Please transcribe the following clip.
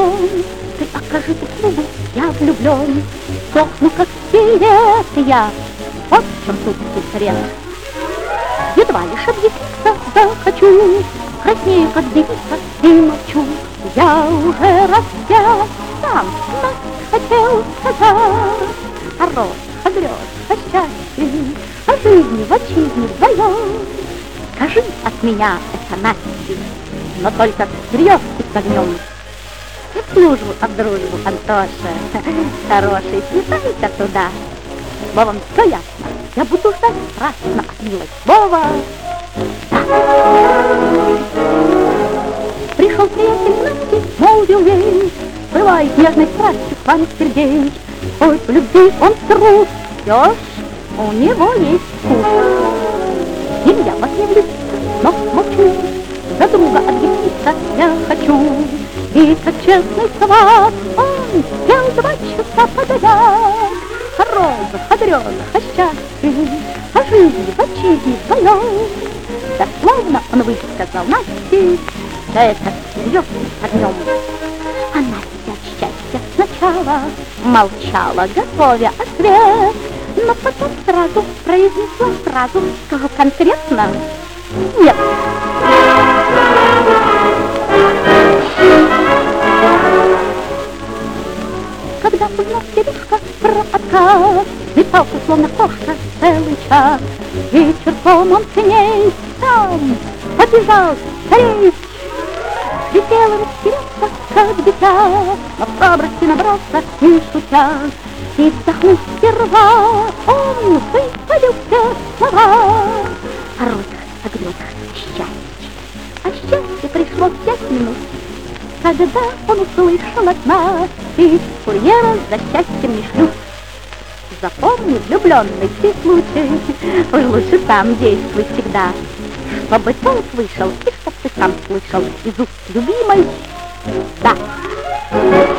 телефон. Ты окажи услугу, я влюблен. Сохну, как сигарет я. Вот в чем тут секрет. Едва лишь объясниться захочу, краснею, как девица, и молчу. Я уже раз я сам нас хотел сказать о розах, о грезах, о счастье, о жизни в отчизне вдвоем. Скажи от меня это Насте, но только всерьез и с огнем. И в службу, а в дружбу, Антоша, хороший, слетай-ка туда. Словом, все ясно, я буду ждать страстно от милой слова. Да. Пришел приятель Насти, молвил ей, бывает нежной страстью к вам Сергей. Ой, в любви он трус, все ж у него есть вкус. И я вас не влюбиться, но молчу, за друга объясниться я хочу. И как честный сват он пел 2 часа подряд о розах, о грезах, о счастье, о жизни в отчизне вдвоем. Дословно он высказал Насте, да это всерьез с огнем. А Настя от счастья сначала молчала, готовя ответ, но потом сразу произнесла фразу, скажу конкретно, нет. Когда узнал Сережка про отказ, метался, словно кошка, целый час. Вечерком он к ней сам побежал скорей. Летел и растерялся, как дитя, но в пробрости набрался, не шутя. И вздохнув сперва, он выпалил все слова о розах, о грезах, о счастье. А счастье пришло в 5 минут, когда он услышал от нас, и курьера за счастьем не шлют. Запомни, влюбленный, ты случай, уж лучше сам действуй всегда, чтобы толк вышел, и чтоб ты сам слышал из уст любимой «да».